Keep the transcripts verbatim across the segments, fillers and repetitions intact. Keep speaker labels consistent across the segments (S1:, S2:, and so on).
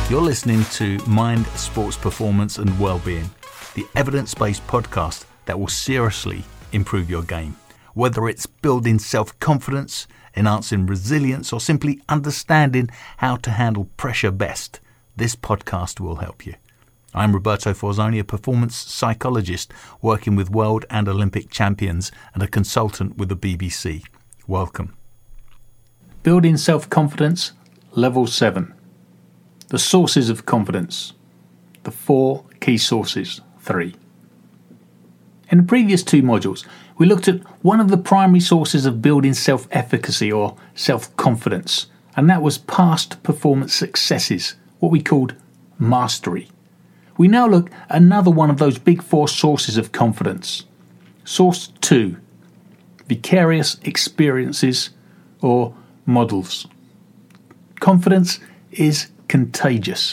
S1: You're listening to Mind, Sports Performance and Wellbeing, the evidence-based podcast that will seriously improve your game. Whether it's building self-confidence, enhancing resilience, or simply understanding how to handle pressure best, this podcast will help you. I'm Roberto Forzoni, a performance psychologist working with world and Olympic champions and a consultant with the B B C. Welcome. Building self-confidence, level seven. The sources of confidence. The four key sources. Three. In the previous two modules, we looked at one of the primary sources of building self-efficacy or self-confidence, and that was past performance successes, what we called mastery. We now look at another one of those big four sources of confidence. Source two. Vicarious experiences or models. Confidence is contagious.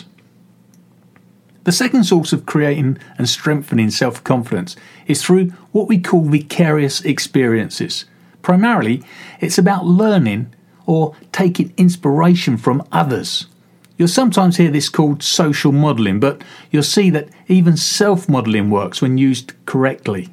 S1: The second source of creating and strengthening self-confidence is through what we call vicarious experiences. Primarily, it's about learning or taking inspiration from others. You'll sometimes hear this called social modelling, but you'll see that even self-modelling works when used correctly.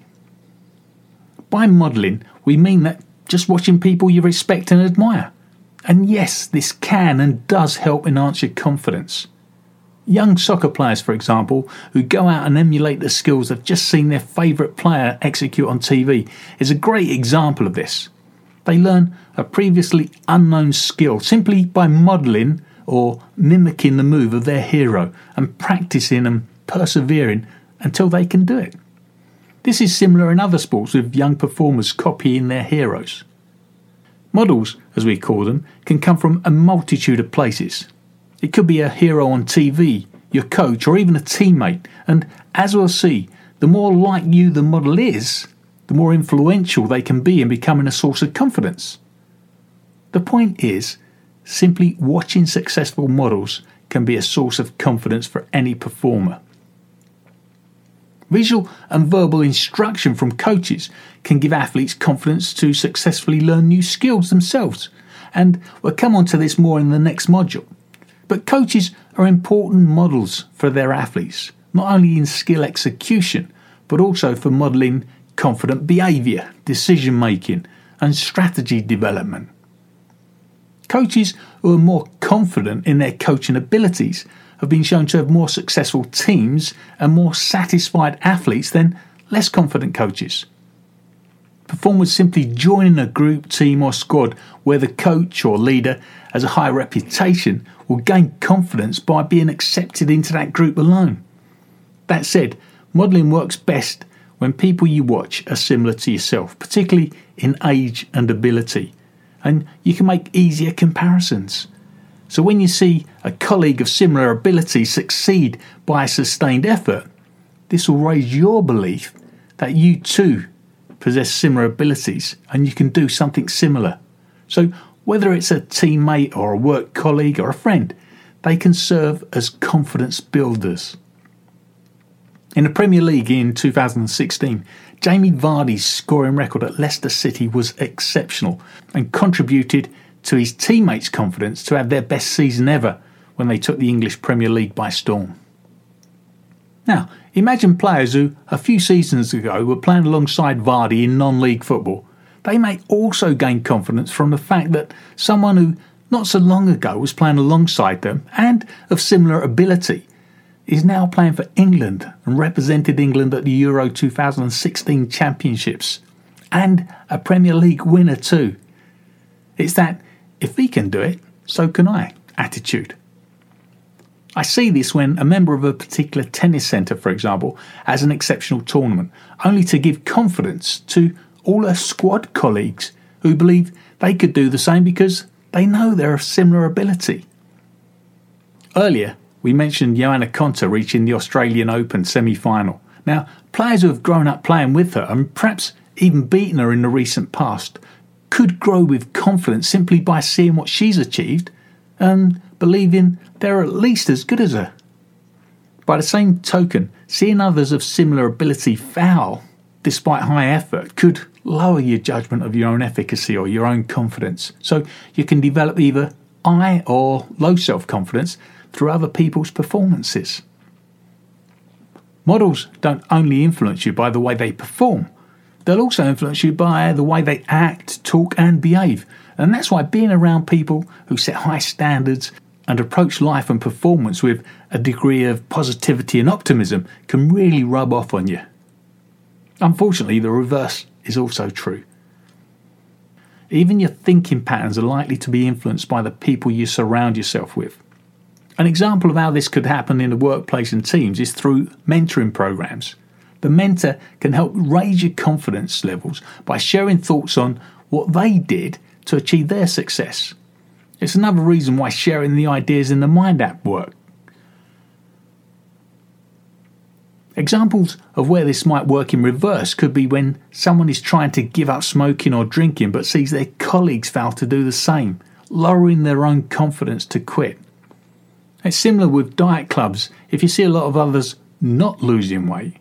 S1: By modelling, we mean that just watching people you respect and admire. And yes, this can and does help enhance your confidence. Young soccer players, for example, who go out and emulate the skills they've just seen their favourite player execute on T V, is a great example of this. They learn a previously unknown skill simply by modelling or mimicking the move of their hero and practising and persevering until they can do it. This is similar in other sports with young performers copying their heroes. Models, as we call them, can come from a multitude of places. It could be a hero on T V, your coach, or even a teammate. And as we'll see, the more like you the model is, the more influential they can be in becoming a source of confidence. The point is, simply watching successful models can be a source of confidence for any performer. Visual and verbal instruction from coaches can give athletes confidence to successfully learn new skills themselves, and we'll come on to this more in the next module. But coaches are important models for their athletes, not only in skill execution, but also for modelling confident behaviour, decision making, and strategy development. Coaches who are more confident in their coaching abilities have been shown to have more successful teams and more satisfied athletes than less confident coaches. Performers simply joining a group, team or squad where the coach or leader has a high reputation will gain confidence by being accepted into that group alone. That said, modelling works best when people you watch are similar to yourself, particularly in age and ability, and you can make easier comparisons. So when you see a colleague of similar ability succeed by a sustained effort, this will raise your belief that you too possess similar abilities and you can do something similar. So whether it's a teammate or a work colleague or a friend, they can serve as confidence builders. In the Premier League in two thousand sixteen, Jamie Vardy's scoring record at Leicester City was exceptional and contributed to his teammates' confidence to have their best season ever when they took the English Premier League by storm. Now, imagine players who a few seasons ago were playing alongside Vardy in non-league football. They may also gain confidence from the fact that someone who not so long ago was playing alongside them and of similar ability is now playing for England and represented England at the Euro two thousand sixteen Championships and a Premier League winner too. It's that if he can do it, so can I attitude. I see this when a member of a particular tennis centre, for example, has an exceptional tournament, only to give confidence to all her squad colleagues who believe they could do the same because they know they're of similar ability. Earlier, we mentioned Johanna Konta reaching the Australian Open semi-final. Now, players who have grown up playing with her and perhaps even beaten her in the recent past could grow with confidence simply by seeing what she's achieved and believing they're at least as good as her. By the same token, seeing others of similar ability foul, despite high effort, could lower your judgment of your own efficacy or your own confidence. So you can develop either high or low self-confidence through other people's performances. Models don't only influence you by the way they perform, they'll also influence you by the way they act, talk and behave. And that's why being around people who set high standards and approach life and performance with a degree of positivity and optimism can really rub off on you. Unfortunately, the reverse is also true. Even your thinking patterns are likely to be influenced by the people you surround yourself with. An example of how this could happen in the workplace and teams is through mentoring programs. The mentor can help raise your confidence levels by sharing thoughts on what they did to achieve their success. It's another reason why sharing the ideas in the Mind app work. Examples of where this might work in reverse could be when someone is trying to give up smoking or drinking but sees their colleagues fail to do the same, lowering their own confidence to quit. It's similar with diet clubs if you see a lot of others not losing weight.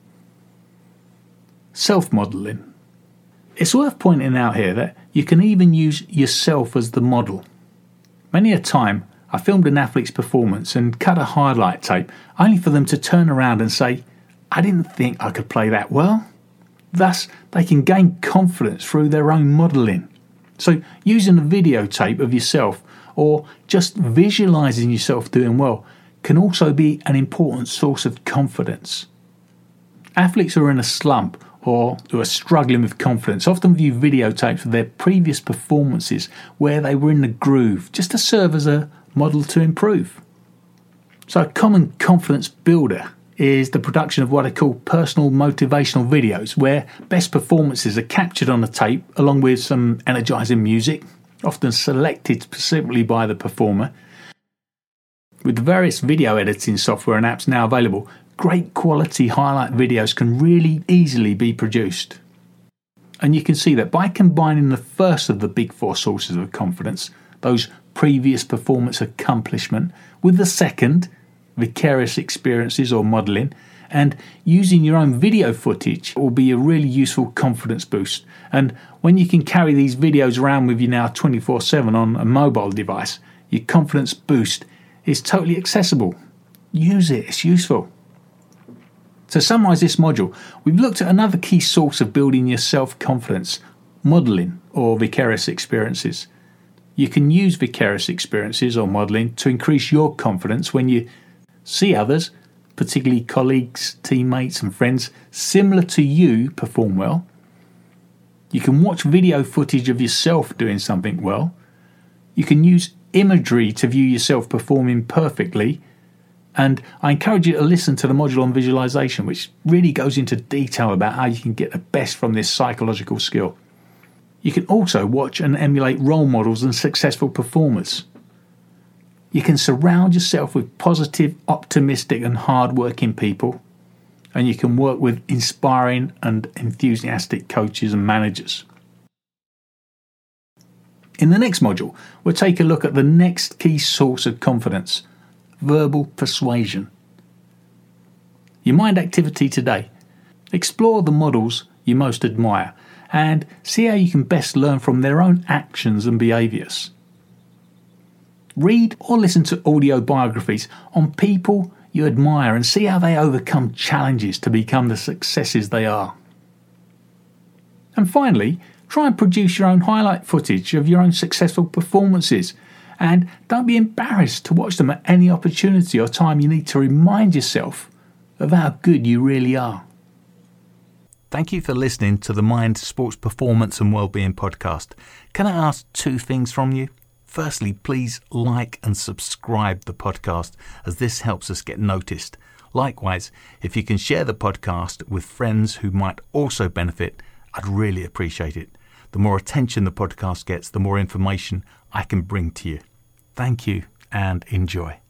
S1: Self-modelling. It's worth pointing out here that you can even use yourself as the model. Many a time I filmed an athlete's performance and cut a highlight tape only for them to turn around and say, "I didn't think I could play that well." Thus, they can gain confidence through their own modelling. So using a videotape of yourself or just visualising yourself doing well can also be an important source of confidence. Athletes who are in a slump or who are struggling with confidence often view videotapes of their previous performances where they were in the groove, just to serve as a model to improve. So a common confidence builder is the production of what I call personal motivational videos, where best performances are captured on a tape along with some energizing music, often selected specifically by the performer. With the various video editing software and apps now available, great quality highlight videos can really easily be produced. And you can see that by combining the first of the big four sources of confidence, those previous performance accomplishment, with the second, vicarious experiences or modelling, and using your own video footage will be a really useful confidence boost. And when you can carry these videos around with you now twenty-four seven on a mobile device, your confidence boost is totally accessible. Use it, it's useful. To summarise this module, we've looked at another key source of building your self-confidence, modelling or vicarious experiences. You can use vicarious experiences or modelling to increase your confidence when you see others, particularly colleagues, teammates and friends, similar to you perform well. You can watch video footage of yourself doing something well. You can use imagery to view yourself performing perfectly. And I encourage you to listen to the module on visualization, which really goes into detail about how you can get the best from this psychological skill. You can also watch and emulate role models and successful performers. You can surround yourself with positive, optimistic and hard-working people. And you can work with inspiring and enthusiastic coaches and managers. In the next module, we'll take a look at the next key source of confidence: verbal persuasion. Your mind activity today. Explore the models you most admire and see how you can best learn from their own actions and behaviours. Read or listen to audio biographies on people you admire and see how they overcome challenges to become the successes they are. And finally, try and produce your own highlight footage of your own successful performances. And don't be embarrassed to watch them at any opportunity or time you need to remind yourself of how good you really are. Thank you for listening to the Mind Sports Performance and Wellbeing podcast. Can I ask two things from you? Firstly, please like and subscribe the podcast, as this helps us get noticed. Likewise, if you can share the podcast with friends who might also benefit, I'd really appreciate it. The more attention the podcast gets, the more information I can bring to you. Thank you and enjoy.